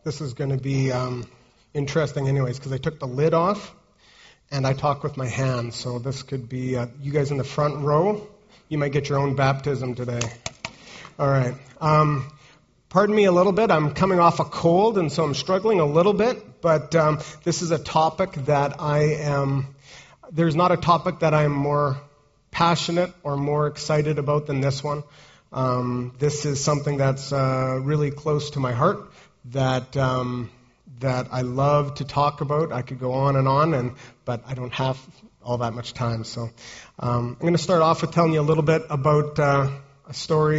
This is going to be interesting anyways, because I took the lid off and I talk with my hands. So this could be, you guys in the front row, you might get your own baptism today. All right. Pardon me a little bit. I'm coming off a cold, and so I'm struggling a little bit. But this is a topic that there's not a topic that I'm more passionate or more excited about than this one. This is something that's really close to my heart, that I love to talk about. I could go on, but I don't have all that much time. So I'm going to start off with telling you a little bit about a story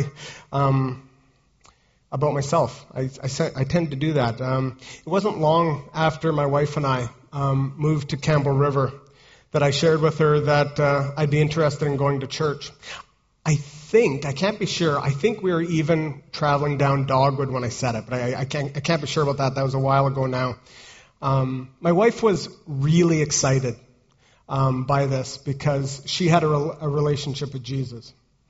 about myself. I tend to do that. It wasn't long after my wife and I moved to Campbell River that I shared with her that I'd be interested in going to church. I can't be sure, I think we were even traveling down Dogwood when I said it, but I can't be sure about that. That was a while ago now. My wife was really excited by this because she had a relationship with Jesus.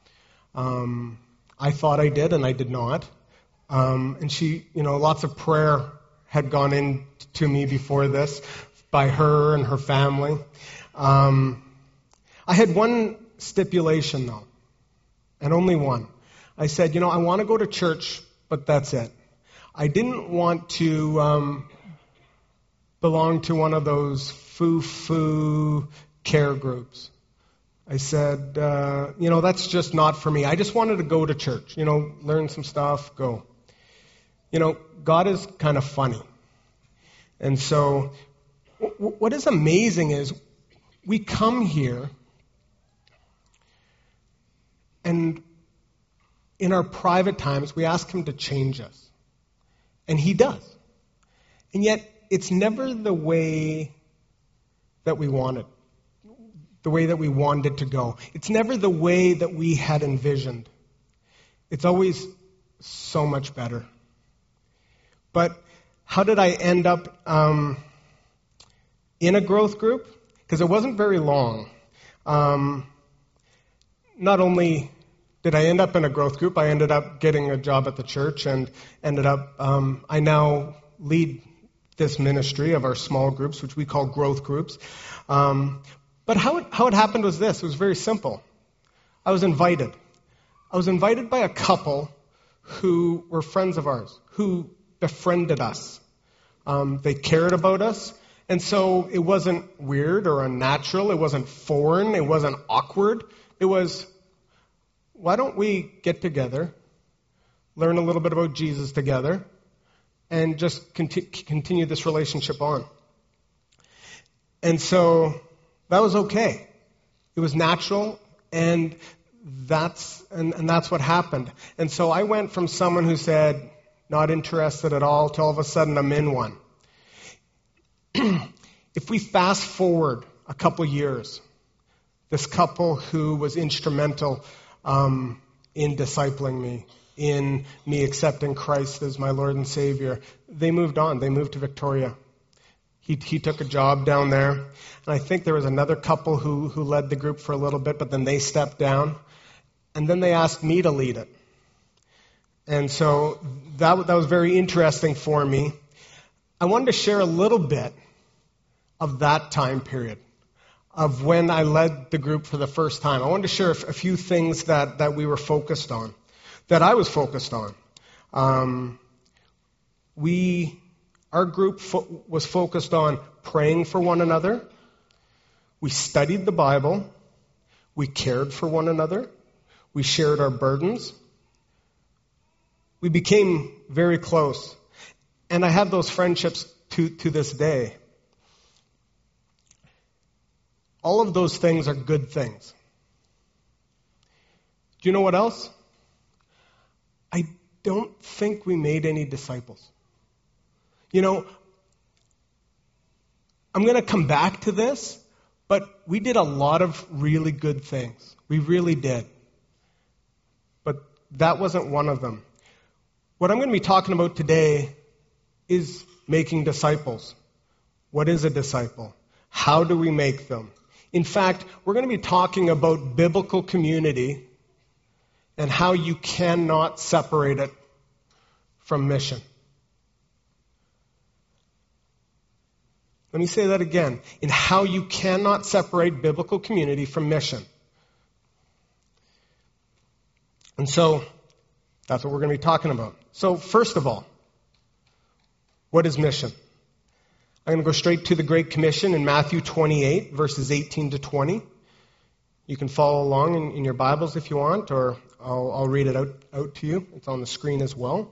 I thought I did, and I did not. And she, lots of prayer had gone into me before this by her and her family. I had one stipulation, though, and only one. I said, I want to go to church, but that's it. I didn't want to belong to one of those foo-foo care groups. I said, that's just not for me. I just wanted to go to church, learn some stuff, go. God is kind of funny. And so what is amazing is we come here and in our private times we ask him to change us. And he does. And yet it's never the way that we want it. The way that we wanted it to go. It's never the way that we had envisioned. It's always so much better. But how did I end up in a growth group? Because it wasn't very long. Not only did I end up in a growth group, I ended up getting a job at the church and ended up, I now lead this ministry of our small groups, which we call growth groups. But how it happened was this. It was very simple. I was invited. I was invited by a couple who were friends of ours, who befriended us. They cared about us. And so it wasn't weird or unnatural. It wasn't foreign. It wasn't awkward. It was, why don't we get together, learn a little bit about Jesus together, and just continue this relationship on. And so that was okay. It was natural, and that's what happened. And so I went from someone who said, not interested at all, to all of a sudden I'm in one. If we fast forward a couple years, this couple who was instrumental in discipling me, in me accepting Christ as my Lord and Savior, they moved on. They moved to Victoria. He took a job down there. And I think there was another couple who led the group for a little bit, but then they stepped down. And then they asked me to lead it. And so that was very interesting for me. I wanted to share a little bit of that time period, of when I led the group for the first time. I wanted to share a few things that we were focused on, that I was focused on. Our group was focused on praying for one another. We studied the Bible. We cared for one another. We shared our burdens. We became very close. And I have those friendships to this day. All of those things are good things. Do you know what else? I don't think we made any disciples. I'm going to come back to this, but we did a lot of really good things. We really did. But that wasn't one of them. What I'm going to be talking about today is making disciples. What is a disciple? How do we make them? In fact, we're going to be talking about biblical community and how you cannot separate it from mission. Let me say that again. In how you cannot separate biblical community from mission. And so, that's what we're going to be talking about. So, first of all, what is mission? I'm going to go straight to the Great Commission in Matthew 28, verses 18 to 20. You can follow along in your Bibles if you want, or I'll read it out to you. It's on the screen as well.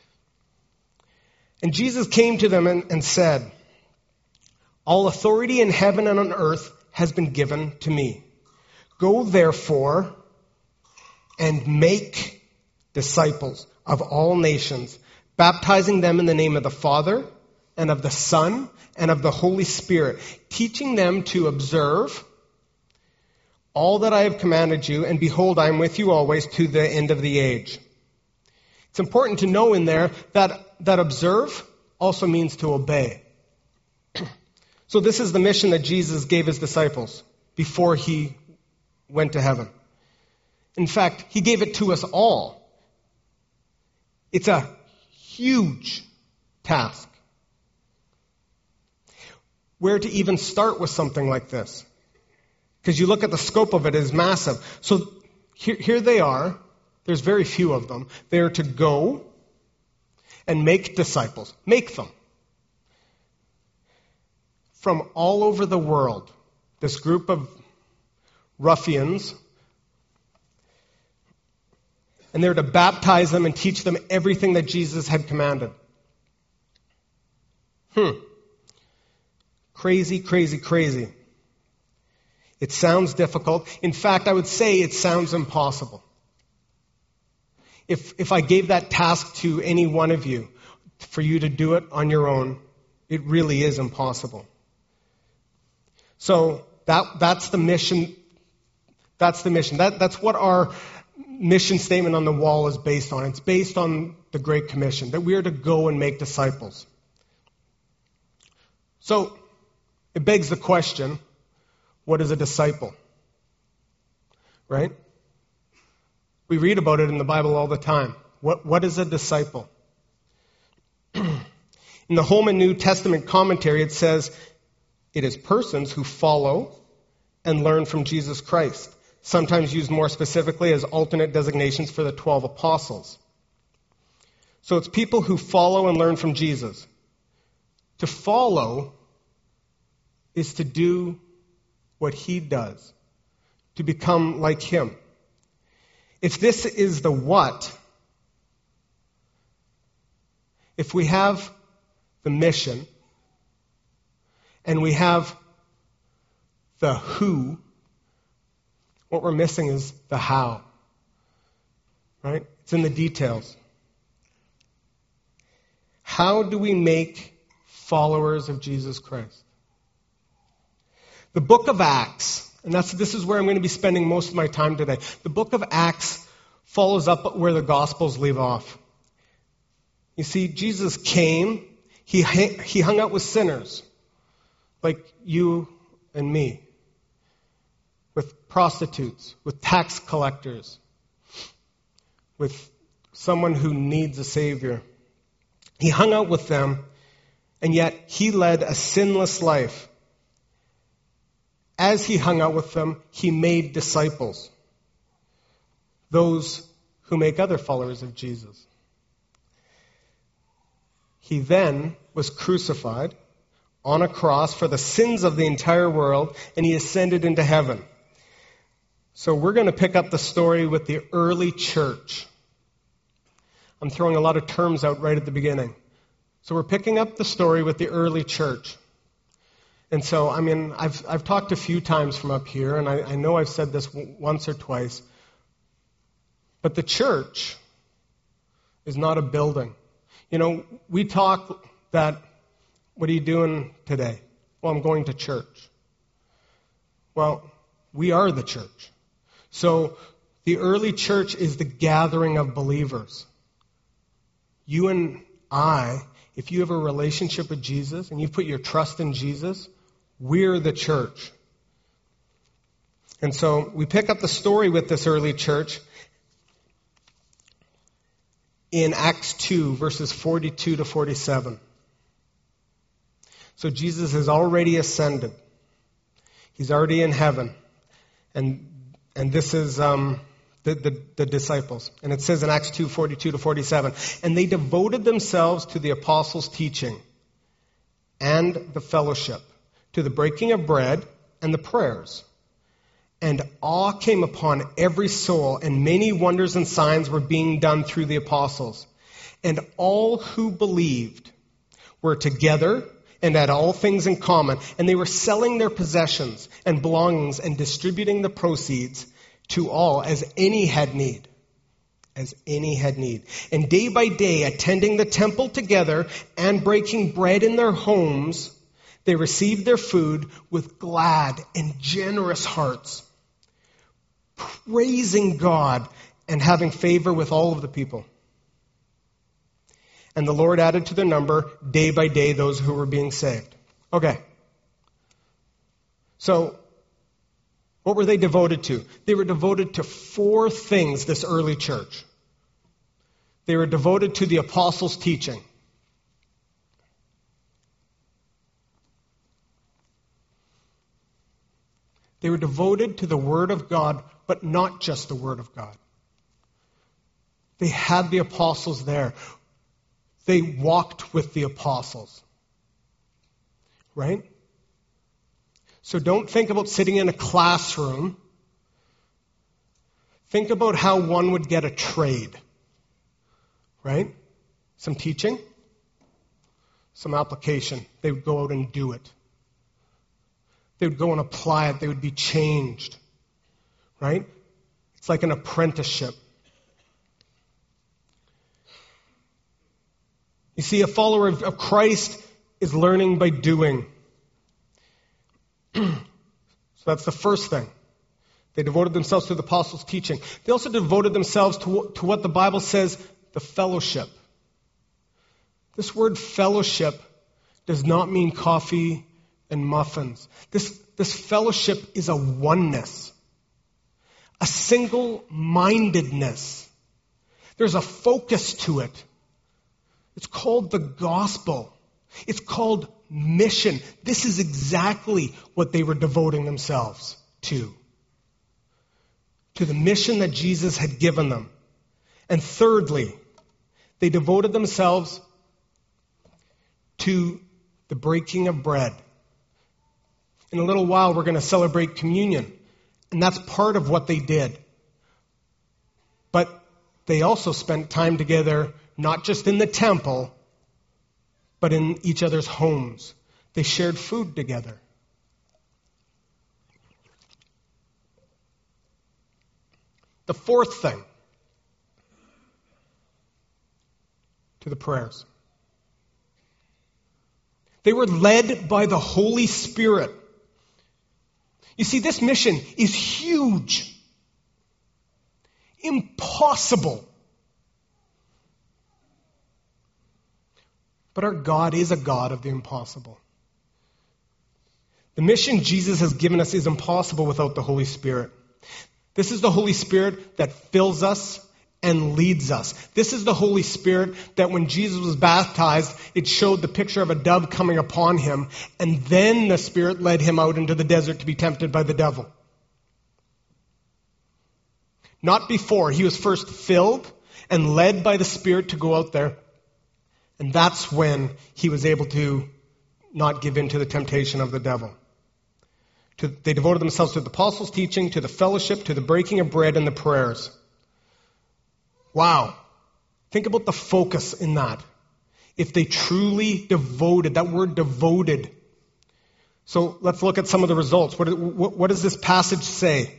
And Jesus came to them and said, "All authority in heaven and on earth has been given to me. Go therefore and make disciples of all nations, baptizing them in the name of the Father and of the Son and of the Holy Spirit, teaching them to observe all that I have commanded you, and behold, I am with you always to the end of the age." It's important to know in there that observe also means to obey. So this is the mission that Jesus gave his disciples before he went to heaven. In fact, he gave it to us all. It's a huge task. Where to even start with something like this? Because you look at the scope of it, it is massive. So here they are. There's very few of them. They are to go and make disciples. Make them. From all over the world, this group of ruffians, and they're to baptize them and teach them everything that Jesus had commanded. Crazy, crazy, crazy. It sounds difficult. In fact, I would say it sounds impossible. If I gave that task to any one of you, for you to do it on your own, it really is impossible. So that's the mission. That's the mission. That's what our mission statement on the wall is based on. It's based on the Great Commission, that we are to go and make disciples. So it begs the question, what is a disciple? Right? We read about it in the Bible all the time. What is a disciple? In the Holman New Testament commentary, it says, it is persons who follow and learn from Jesus Christ, sometimes used more specifically as alternate designations for the 12 apostles. So it's people who follow and learn from Jesus. To follow is to do what he does, to become like him. If this is the what, if we have the mission and we have the who, what we're missing is the how. Right? It's in the details. How do we make followers of Jesus Christ? The book of Acts, and this is where I'm going to be spending most of my time today. The book of Acts follows up where the Gospels leave off. You see, Jesus came, he hung out with sinners, like you and me, with prostitutes, with tax collectors, with someone who needs a Savior. He hung out with them, and yet he led a sinless life. As he hung out with them, he made disciples, those who make other followers of Jesus. He then was crucified on a cross for the sins of the entire world, and he ascended into heaven. So we're going to pick up the story with the early church. I'm throwing a lot of terms out right at the beginning. So we're picking up the story with the early church. And so, I've talked a few times from up here, and I know I've said this once or twice, but the church is not a building. You know, we talk that, what are you doing today? Well, I'm going to church. Well, we are the church. So the early church is the gathering of believers. You and I, if you have a relationship with Jesus and you put your trust in Jesus, we're the church. And so we pick up the story with this early church in Acts 2, verses 42 to 47. So Jesus has already ascended. He's already in heaven. And this is the disciples. And it says in Acts 2:42-47, and they devoted themselves to the apostles' teaching and the fellowship, to the breaking of bread and the prayers. And awe came upon every soul, and many wonders and signs were being done through the apostles. And all who believed were together and had all things in common, and they were selling their possessions and belongings and distributing the proceeds to all as any had need. As any had need. And day by day, attending the temple together and breaking bread in their homes, they received their food with glad and generous hearts, praising God and having favor with all of the people. And the Lord added to their number day by day those who were being saved. Okay. So, what were they devoted to? They were devoted to 4 things, this early church. They were devoted to the apostles' teaching. They were devoted to the Word of God, but not just the Word of God. They had the apostles there. They walked with the apostles. Right? So don't think about sitting in a classroom. Think about how one would get a trade. Right? Some teaching, some application. They would go out and do it. They would go and apply it. They would be changed. Right? It's like an apprenticeship. You see, a follower of Christ is learning by doing. So that's the first thing. They devoted themselves to the apostles' teaching. They also devoted themselves to what the Bible says, the fellowship. This word fellowship does not mean coffee and muffins. This fellowship is a oneness, a single-mindedness. There's a focus to it. It's called the gospel. It's called mission. This is exactly what they were devoting themselves to the mission that Jesus had given them. And thirdly, they devoted themselves to the breaking of bread. In a little while, we're going to celebrate communion. And that's part of what they did. But they also spent time together, not just in the temple, but in each other's homes. They shared food together. The fourth thing, to the prayers. They were led by the Holy Spirit. You see, this mission is huge. Impossible. But our God is a God of the impossible. The mission Jesus has given us is impossible without the Holy Spirit. This is the Holy Spirit that fills us and leads us. This is the Holy Spirit that when Jesus was baptized, it showed the picture of a dove coming upon him, and then the Spirit led him out into the desert to be tempted by the devil. Not before. He was first filled and led by the Spirit to go out there, and that's when he was able to not give in to the temptation of the devil. They devoted themselves to the apostles' teaching, to the fellowship, to the breaking of bread, and the prayers. Wow. Think about the focus in that. If they truly devoted, that word devoted. So let's look at some of the results. What does this passage say?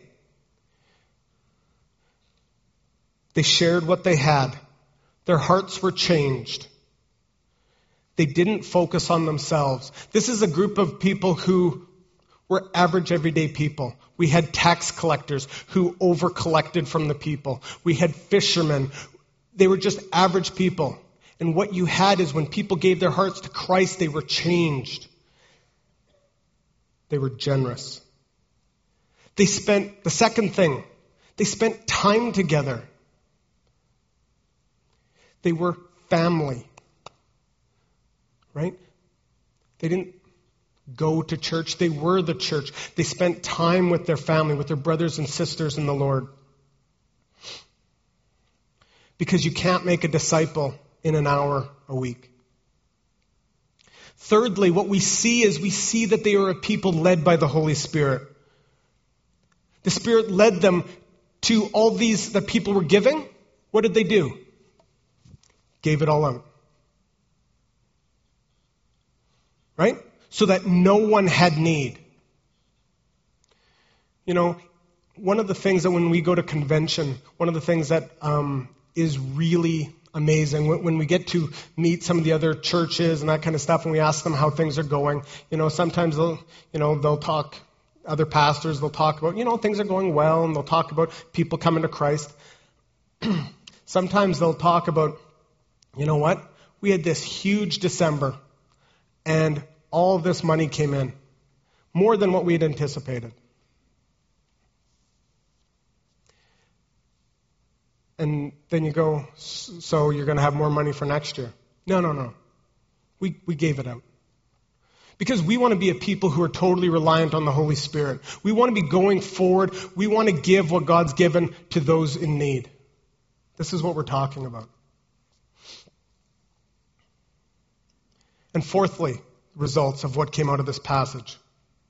They shared what they had. Their hearts were changed. They didn't focus on themselves. This is a group of people who were average, everyday people. We had tax collectors who over-collected from the people. We had fishermen. They were just average people. And what you had is when people gave their hearts to Christ, they were changed. They were generous. The second thing, they spent time together. They were family. Right? They didn't go to church. They were the church. They spent time with their family, with their brothers and sisters in the Lord. Because you can't make a disciple in an hour a week. Thirdly, what we see is we see that they are a people led by the Holy Spirit. The Spirit led them to all these that people were giving. What did they do? Gave it all out. Right? So that no one had need. You know, one of the things that when we go to convention, one of the things that is really amazing, when we get to meet some of the other churches and that kind of stuff, and we ask them how things are going, sometimes they'll talk, other pastors, they'll talk about, things are going well, and they'll talk about people coming to Christ. Sometimes they'll talk about, we had this huge December, and all of this money came in, more than what we had anticipated. And then you go, so you're going to have more money for next year? No. We gave it out. Because we want to be a people who are totally reliant on the Holy Spirit. We want to be going forward. We want to give what God's given to those in need. This is what we're talking about. And fourthly, results of what came out of this passage.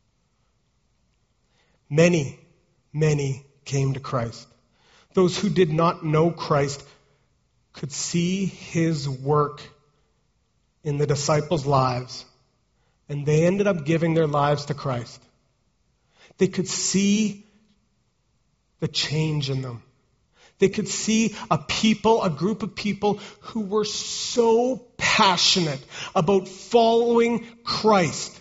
Many came to Christ. Those who did not know Christ could see his work in the disciples' lives, and they ended up giving their lives to Christ. They could see the change in them. They could see a group of people who were so passionate about following Christ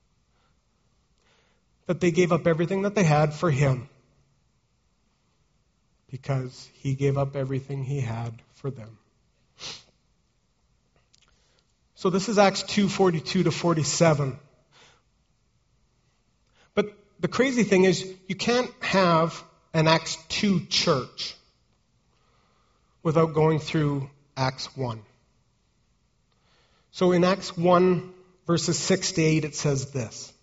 that they gave up everything that they had for him. Because he gave up everything he had for them. So this is Acts 2:42 to 47. But the crazy thing is, you can't have an Acts 2 church without going through Acts 1. So in Acts 1, verses 6 to 8, it says this.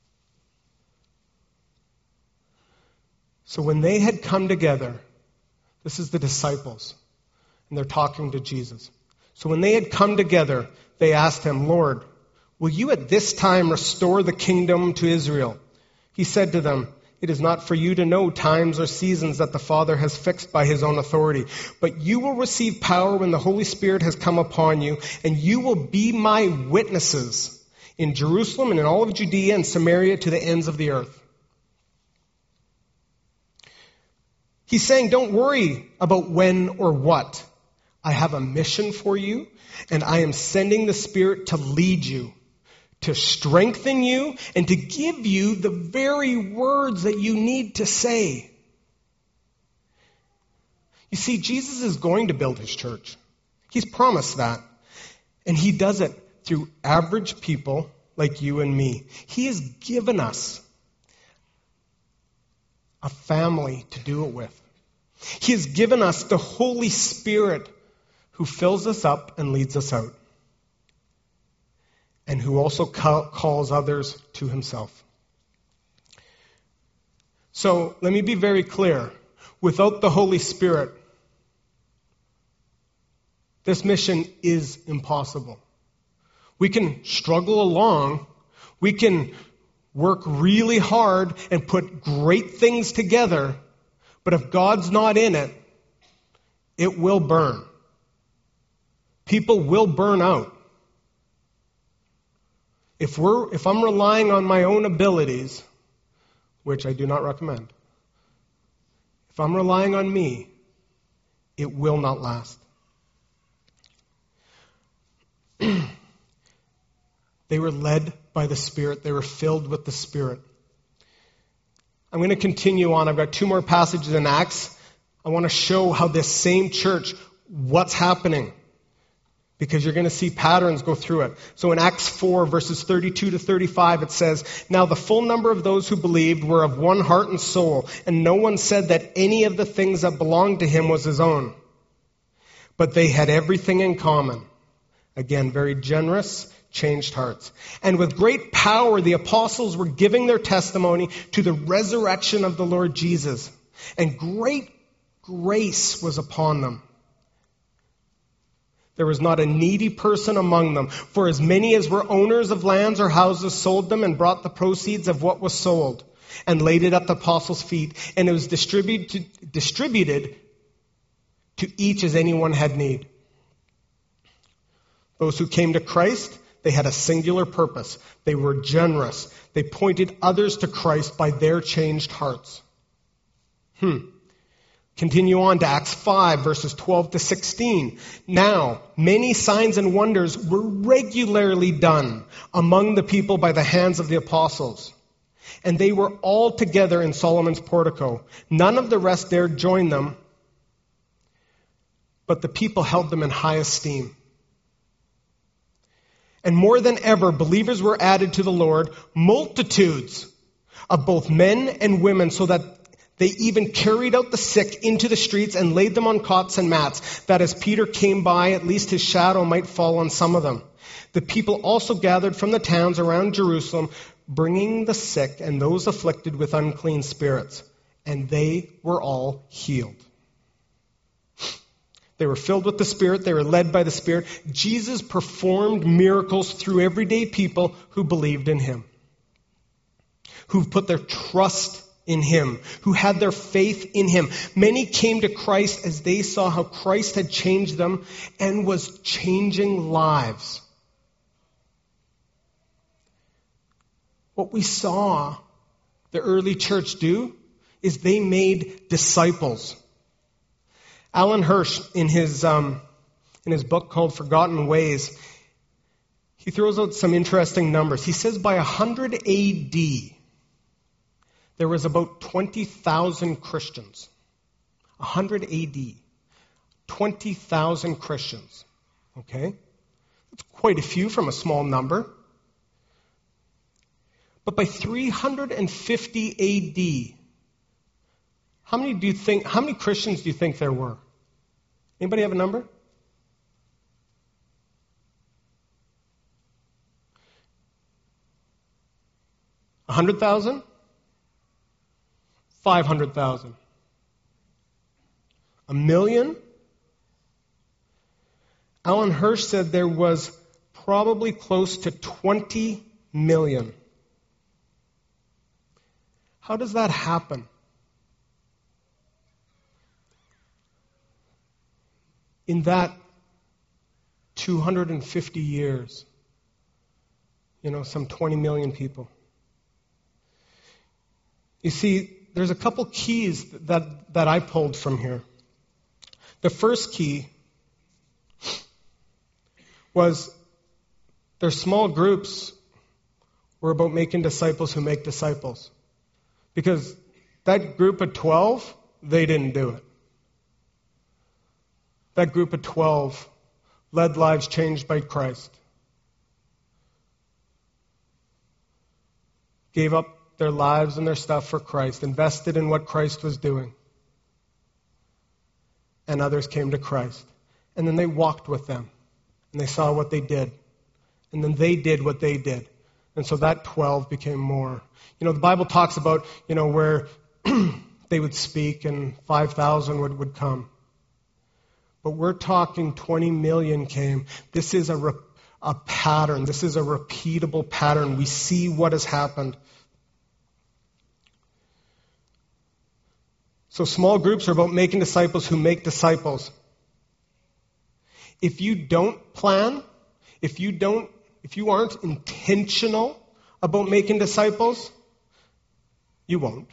So when they had come together, this is the disciples, and they're talking to Jesus. So when they had come together, they asked him, Lord, will you at this time restore the kingdom to Israel? He said to them, it is not for you to know times or seasons that the Father has fixed by his own authority, but you will receive power when the Holy Spirit has come upon you, and you will be my witnesses in Jerusalem and in all of Judea and Samaria to the ends of the earth. He's saying, don't worry about when or what. I have a mission for you, and I am sending the Spirit to lead you, to strengthen you, and to give you the very words that you need to say. You see, Jesus is going to build his church. He's promised that. And he does it through average people like you and me. He has given us a family to do it with. He has given us the Holy Spirit who fills us up and leads us out, and who also calls others to himself. So let me be very clear. Without the Holy Spirit, this mission is impossible. We can struggle along. We can work really hard and put great things together. But if God's not in it, it will burn. People will burn out. If I'm relying on my own abilities, which I do not recommend, if I'm relying on me, it will not last. They were led by the Spirit. They were filled with the Spirit. I'm going to continue on. I've got 2 more passages in Acts. I want to show how this same church, what's happening. Because you're going to see patterns go through it. So in Acts 4, verses 32 to 35, it says, now the full number of those who believed were of one heart and soul, and no one said that any of the things that belonged to him was his own. But they had everything in common. Again, very generous, changed hearts. And with great power, the apostles were giving their testimony to the resurrection of the Lord Jesus. And great grace was upon them. There was not a needy person among them, for as many as were owners of lands or houses sold them and brought the proceeds of what was sold and laid it at the apostles' feet, and it was distributed to each as anyone had need. Those who came to Christ, they had a singular purpose. They were generous. They pointed others to Christ by their changed hearts. Continue on to Acts 5, verses 12 to 16. Now, many signs and wonders were regularly done among the people by the hands of the apostles. And they were all together in Solomon's portico. None of the rest dared join them, but the people held them in high esteem. And more than ever, believers were added to the Lord, multitudes of both men and women, so that they even carried out the sick into the streets and laid them on cots and mats, that as Peter came by, at least his shadow might fall on some of them. The people also gathered from the towns around Jerusalem, bringing the sick and those afflicted with unclean spirits, and they were all healed. They were filled with the Spirit. They were led by the Spirit. Jesus performed miracles through everyday people who believed in him, who put their trust in him, who had their faith in him. Many came to Christ as they saw how Christ had changed them and was changing lives. What we saw the early church do is they made disciples. Alan Hirsch, in his book called Forgotten Ways, he throws out some interesting numbers. He says by 100 A.D., there was about 20,000 Christians. 100 A.D., 20,000 Christians. Okay? That's quite a few from a small number. But by 350 A.D., how many Christians do you think there were? Anybody have a number? $100,000? 500,000? 1 million? Alan Hirsch said there was probably close to 20 million. How does that happen? In that 250 years, some 20 million people. You see, there's a couple keys that I pulled from here. The first key was their small groups were about making disciples who make disciples. Because that group of 12, they didn't do it. That group of 12 led lives changed by Christ. Gave up their lives and their stuff for Christ, invested in what Christ was doing. And others came to Christ. And then they walked with them. And they saw what they did. And then they did what they did. And so that 12 became more. The Bible talks about, where they would speak and 5,000 would come. But we're talking 20 million came. This is a pattern. This is a repeatable pattern. We see what has happened. So small groups are about making disciples who make disciples. If you don't plan, if you aren't intentional about making disciples, you won't.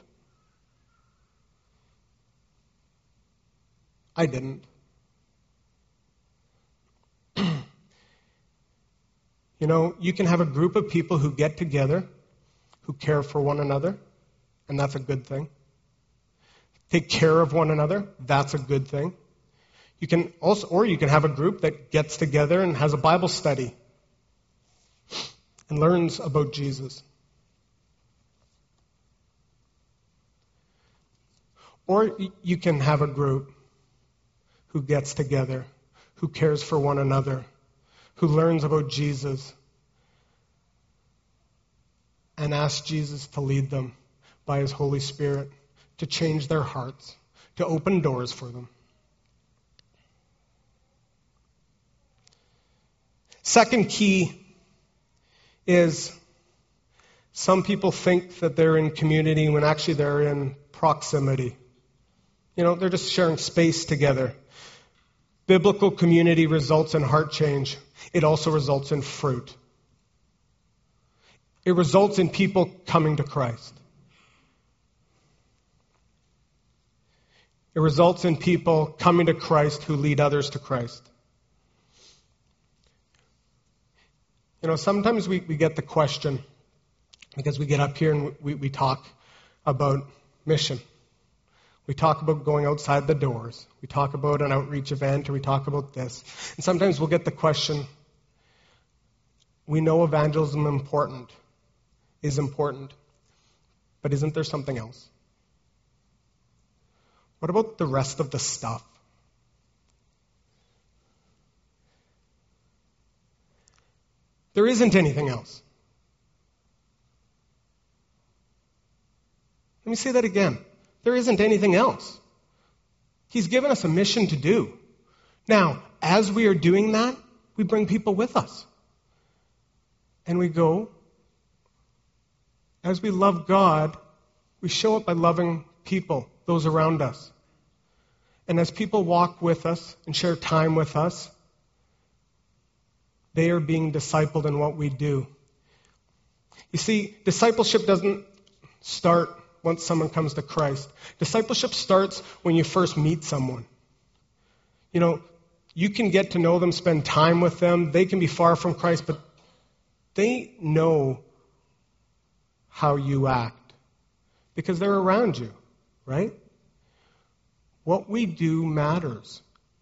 I didn't. You can have a group of people who get together, who care for one another, and that's a good thing. Take care of one another, that's a good thing. You can have a group that gets together and has a Bible study and learns about Jesus. Or you can have a group who gets together, who cares for one another, who learns about Jesus, and ask Jesus to lead them by his Holy Spirit, to change their hearts, to open doors for them. Second key is some people think that they're in community when actually they're in proximity. They're just sharing space together. Biblical community results in heart change. It also results in fruit. It results in people coming to Christ. It results in people coming to Christ who lead others to Christ. Sometimes we get the question, because we get up here and we talk about mission. We talk about going outside the doors. We talk about an outreach event, or we talk about this. And sometimes we'll get the question, we know evangelism is important, but isn't there something else? What about the rest of the stuff? There isn't anything else. Let me say that again. There isn't anything else. He's given us a mission to do. Now, as we are doing that, we bring people with us. And we go, as we love God, we show up by loving people, those around us. And as people walk with us and share time with us, they are being discipled in what we do. You see, discipleship doesn't start once someone comes to Christ. Discipleship starts when you first meet someone. You can get to know them, spend time with them. They can be far from Christ, but they know how you act because they're around you, right? What we do matters.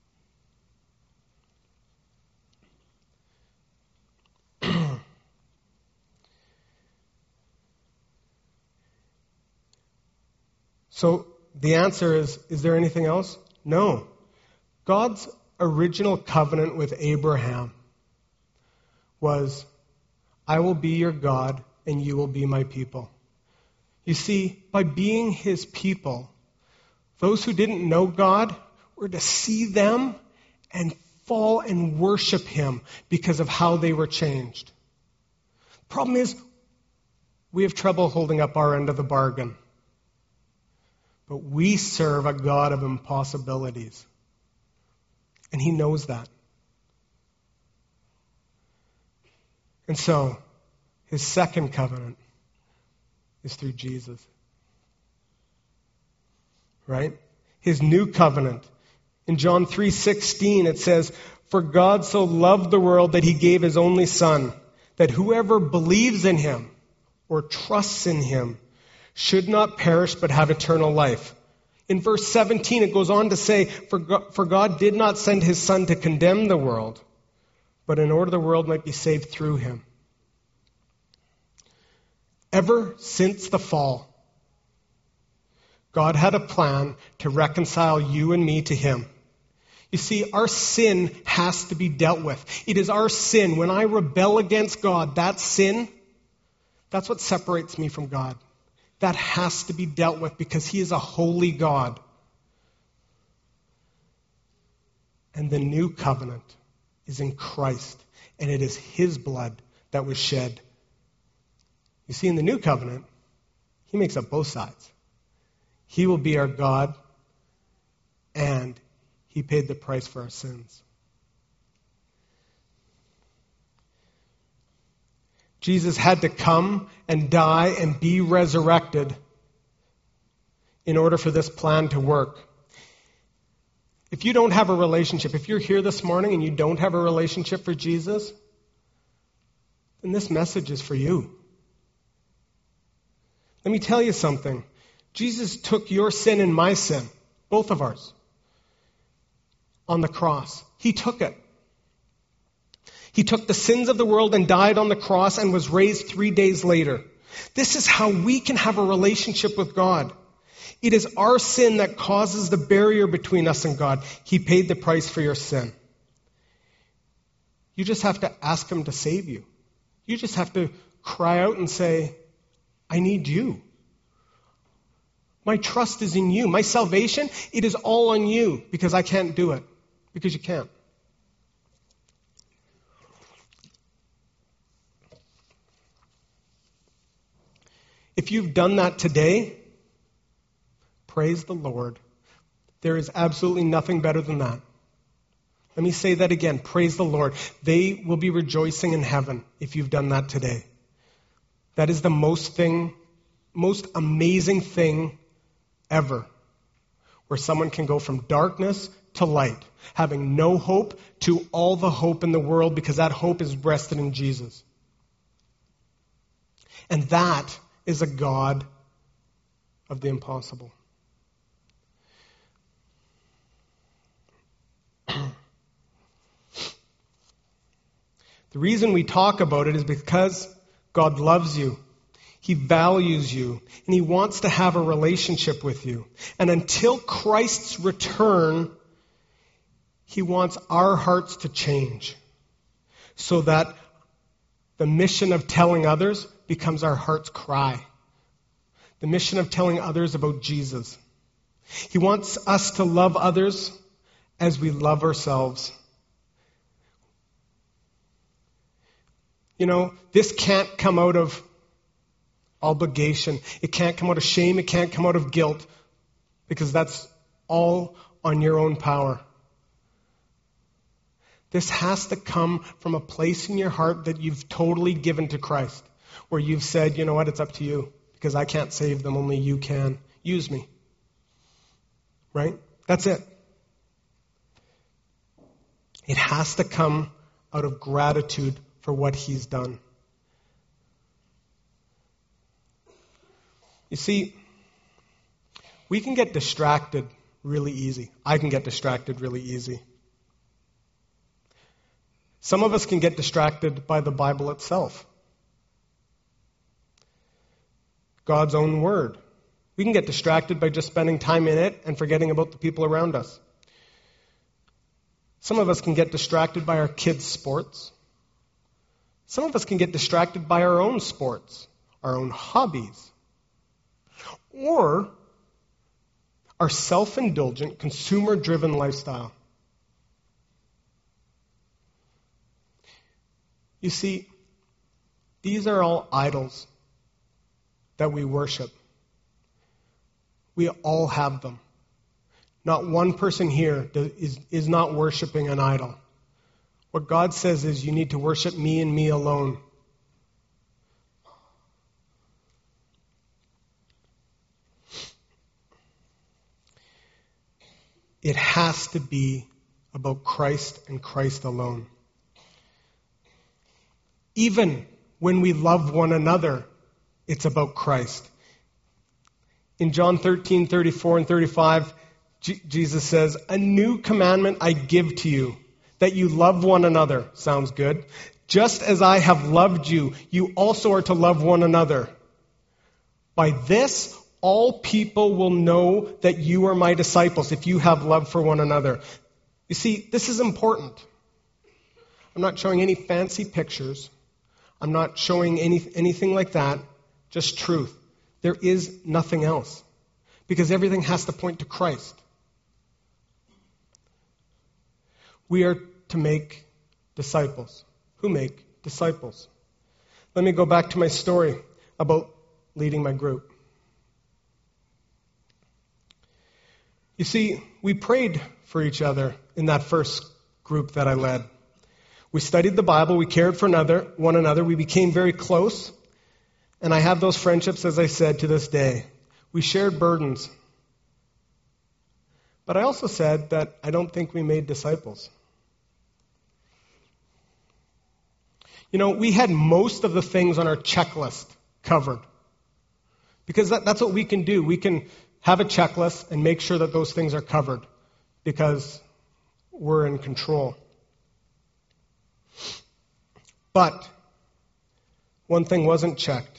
So the answer is there anything else? No. God's original covenant with Abraham was, I will be your God and you will be my people. You see, by being his people, those who didn't know God were to see them and fall and worship him because of how they were changed. The problem is, we have trouble holding up our end of the bargain. But we serve a God of impossibilities. And he knows that. And so, his second covenant is through Jesus. Right? His new covenant. In John 3:16 it says, For God so loved the world that he gave his only Son, that whoever believes in him or trusts in him should not perish but have eternal life. In verse 17 it goes on to say, For God did not send his Son to condemn the world, but in order the world might be saved through him. Ever since the fall, God had a plan to reconcile you and me to him. You see, our sin has to be dealt with. It is our sin. When I rebel against God, that sin, that's what separates me from God. That has to be dealt with because he is a holy God. And the new covenant is in Christ, and it is his blood that was shed. You see, in the new covenant, he makes up both sides. He will be our God, and he paid the price for our sins. Jesus had to come and die and be resurrected in order for this plan to work. If you don't have a relationship, if you're here this morning and you don't have a relationship for Jesus, then this message is for you. Let me tell you something. Jesus took your sin and my sin, both of ours, on the cross. He took it. He took the sins of the world and died on the cross and was raised 3 days later. This is how we can have a relationship with God. It is our sin that causes the barrier between us and God. He paid the price for your sin. You just have to ask him to save you. You just have to cry out and say, I need you. My trust is in you. My salvation, it is all on you because I can't do it. Because you can't. If you've done that today, praise the Lord. There is absolutely nothing better than that. Let me say that again. Praise the Lord. They will be rejoicing in heaven if you've done that today. That is the most amazing thing ever. Where someone can go from darkness to light, having no hope to all the hope in the world because that hope is rested in Jesus. And that is a God of the impossible. The reason we talk about it is because God loves you. He values you, and He wants to have a relationship with you. And until Christ's return, He wants our hearts to change so that the mission of telling others becomes our heart's cry. The mission of telling others about Jesus. He wants us to love others as we love ourselves. You know, this can't come out of obligation. It can't come out of shame. It can't come out of guilt because that's all on your own power. This has to come from a place in your heart that you've totally given to Christ, where you've said, you know what, it's up to you because I can't save them, only you can. Use me. Right? That's it. It has to come out of gratitude for what He's done. You see, we can get distracted really easy. I can get distracted really easy. Some of us can get distracted by the Bible itself. God's own Word. We can get distracted by just spending time in it and forgetting about the people around us. Some of us can get distracted by our kids' sports. Some of us can get distracted by our own sports, our own hobbies, or our self-indulgent, consumer-driven lifestyle. You see, these are all idols that we worship. We all have them. Not one person here is not worshiping an idol. What God says is you need to worship me and me alone. It has to be about Christ and Christ alone. Even when we love one another, it's about Christ. In John 13:34 and 35, Jesus says, "A new commandment I give to you, that you love one another." Sounds good. "Just as I have loved you, you also are to love one another. By this, all people will know that you are my disciples, if you have love for one another." You see, this is important. I'm not showing any fancy pictures. I'm not showing anything like that. Just truth. There is nothing else. Because everything has to point to Christ. We are to make disciples. Who make disciples? Let me go back to my story about leading my group. You see, we prayed for each other in that first group that I led. We studied the Bible, we cared for one another, we became very close, and I have those friendships, as I said, to this day. We shared burdens. But I also said that I don't think we made disciples. You know, we had most of the things on our checklist covered. Because that's what we can do. We can have a checklist and make sure that those things are covered because we're in control. But one thing wasn't checked.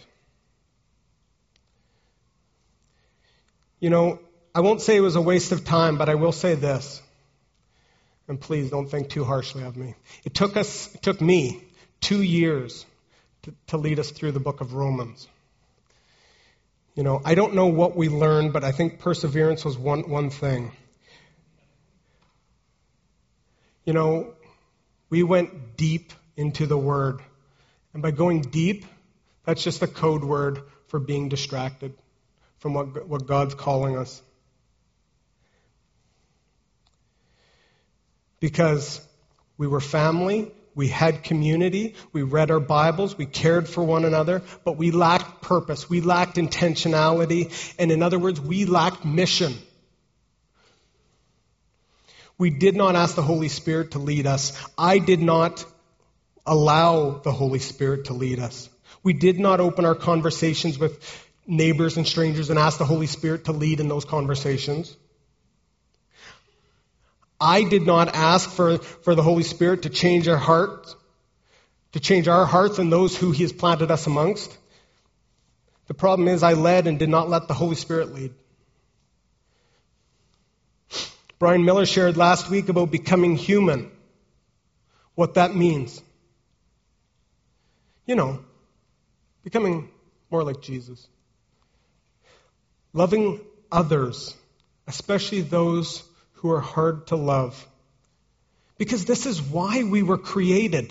You know, I won't say it was a waste of time, but I will say this. And please don't think too harshly of me. It took me 2 years to lead us through the book of Romans. I don't know what we learned, but I think perseverance was one thing. We went deep into the Word. And by going deep, that's just a code word for being distracted from what God's calling us. Because we were family, we had community, we read our Bibles, we cared for one another, but we lacked purpose, we lacked intentionality, and in other words, we lacked mission. We did not ask the Holy Spirit to lead us. I did not allow the Holy Spirit to lead us. We did not open our conversations with neighbors and strangers and ask the Holy Spirit to lead in those conversations. I did not ask for the Holy Spirit to change our hearts and those who He has planted us amongst. The problem is I led and did not let the Holy Spirit lead. Brian Miller shared last week about becoming human, what that means. Becoming more like Jesus. Loving others, especially those who are hard to love. Because this is why we were created.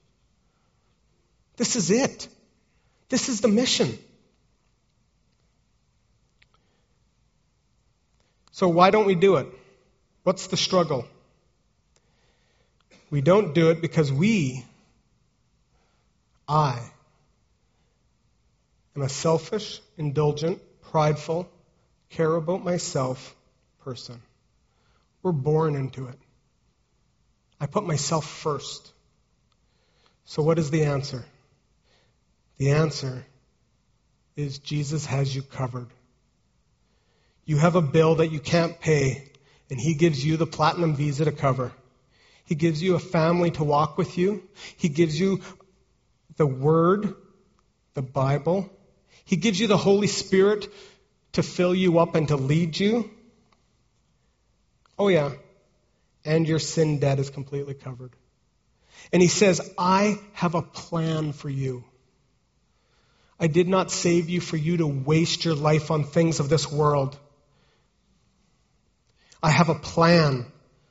This is it. This is the mission. So why don't we do it? What's the struggle? We don't do it because I am a selfish, indulgent, prideful, care about myself person. We're born into it. I put myself first. So what is the answer? The answer is Jesus has you covered. You have a bill that you can't pay, and He gives you the platinum visa to cover. He gives you a family to walk with you. He gives you the Word, the Bible. He gives you the Holy Spirit to fill you up and to lead you. Oh yeah. And your sin debt is completely covered. And He says, I have a plan for you. I did not save you for you to waste your life on things of this world. I have a plan.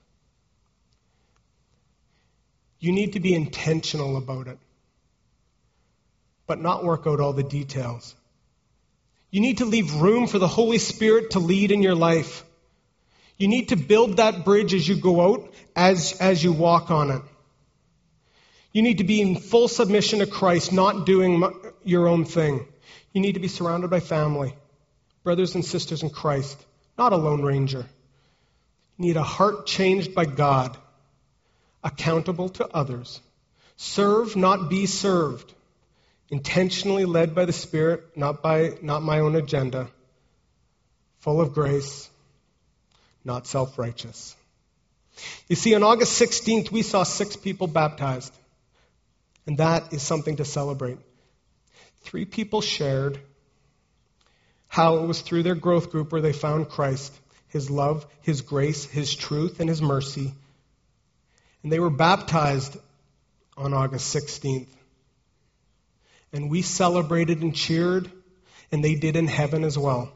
You need to be intentional about it, but not work out all the details. You need to leave room for the Holy Spirit to lead in your life. You need to build that bridge as you go out, as you walk on it. You need to be in full submission to Christ, not doing your own thing. You need to be surrounded by family, brothers and sisters in Christ, not a lone ranger. You need a heart changed by God, accountable to others. Serve, not be served. Intentionally led by the Spirit, not my own agenda. Full of grace, not self-righteous. You see, on August 16th, we saw 6 people baptized. And that is something to celebrate. 3 people shared how it was through their growth group where they found Christ, His love, His grace, His truth, and His mercy. And they were baptized on August 16th. And we celebrated and cheered, and they did in heaven as well.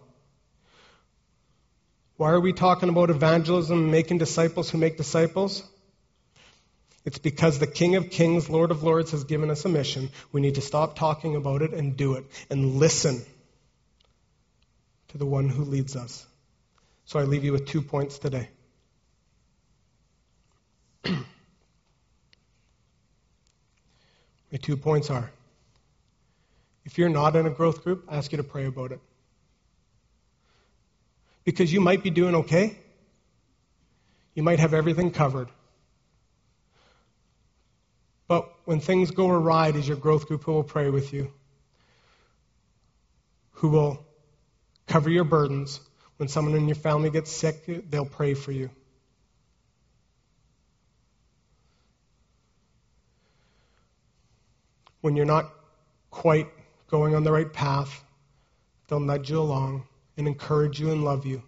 Why are we talking about evangelism and making disciples who make disciples? It's because the King of Kings, Lord of Lords has given us a mission. We need to stop talking about it and do it, and listen to the one who leads us. So I leave you with 2 points today. My 2 points are, if you're not in a growth group, I ask you to pray about it. Because you might be doing okay. You might have everything covered. But when things go awry, is your growth group who will pray with you, who will cover your burdens. When someone in your family gets sick, they'll pray for you. When you're not quite going on the right path, they'll nudge you along and encourage you and love you.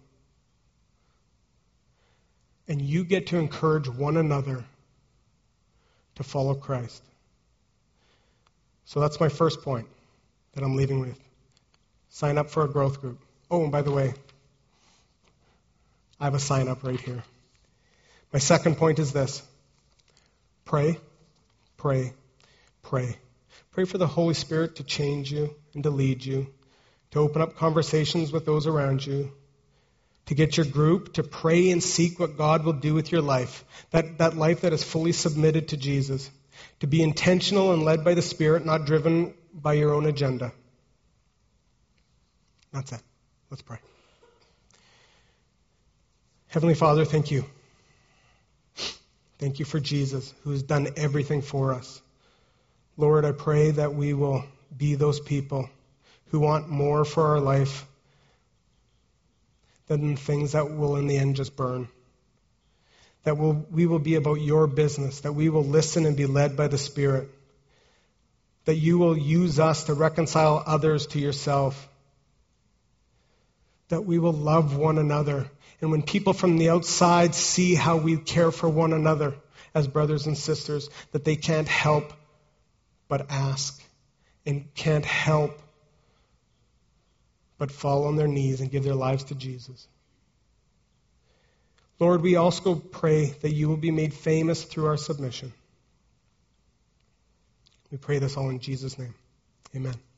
And you get to encourage one another to follow Christ. So that's my first point that I'm leaving with. Sign up for a growth group. Oh, and by the way, I have a sign up right here. My second point is this. Pray, pray, pray. Pray for the Holy Spirit to change you and to lead you, to open up conversations with those around you, to get your group to pray and seek what God will do with your life, that life that is fully submitted to Jesus, to be intentional and led by the Spirit, not driven by your own agenda. That's it. Let's pray. Heavenly Father, thank you. Thank you for Jesus, who has done everything for us. Lord, I pray that we will be those people who want more for our life than things that will in the end just burn. That we will be about your business, that we will listen and be led by the Spirit, that you will use us to reconcile others to yourself, that we will love one another. And when people from the outside see how we care for one another as brothers and sisters, that they can't help but ask and can't help but fall on their knees and give their lives to Jesus. Lord, we also pray that you will be made famous through our submission. We pray this all in Jesus' name. Amen.